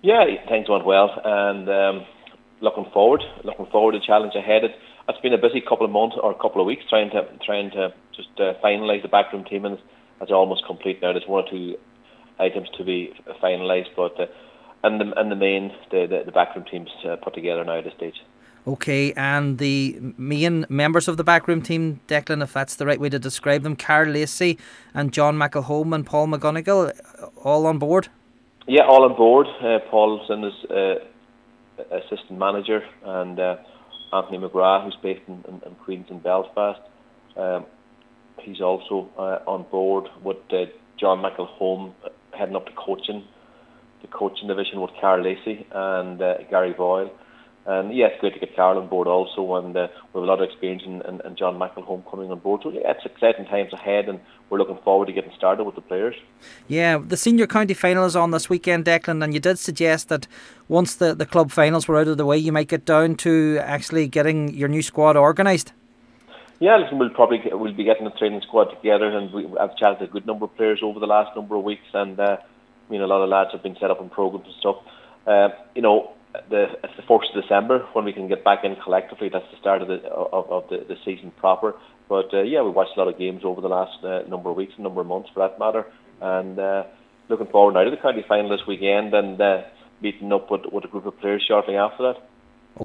Yeah, things went well, and looking forward to the challenge ahead. It's been a busy couple of months or couple of weeks trying to just finalise the backroom team, and it's almost complete now. There's one or two items to be finalised, but and the main the backroom team's put together now at this stage. Okay, and the main members of the backroom team, Declan, if that's the right way to describe them, Carl Lacey and John McElhone and Paul McGonigal, all on board? Yeah, all on board. Paul's in as assistant manager, and Anthony McGrath, who's based in Queens and Belfast. He's also on board with John McElhone heading up the coaching division with Carl Lacey and Gary Boyle. And yeah, it's great to get Carl on board also, and we have a lot of experience in John McElhone coming on board. So yeah, it's exciting times ahead, and we're looking forward to getting started with the players. Yeah, the senior county final is on this weekend, Declan, and you did suggest that once the club finals were out of the way, you might get down to actually getting your new squad organised. Yeah, listen, we'll be getting the training squad together, and I've chatted to a good number of players over the last number of weeks, and a lot of lads have been set up in programs and stuff. It's the 1st of December when we can get back in collectively. That's the start of the season proper. But we watched a lot of games over the last number of weeks and number of months for that matter, and looking forward now to the county final this weekend and meeting up with a group of players shortly after that.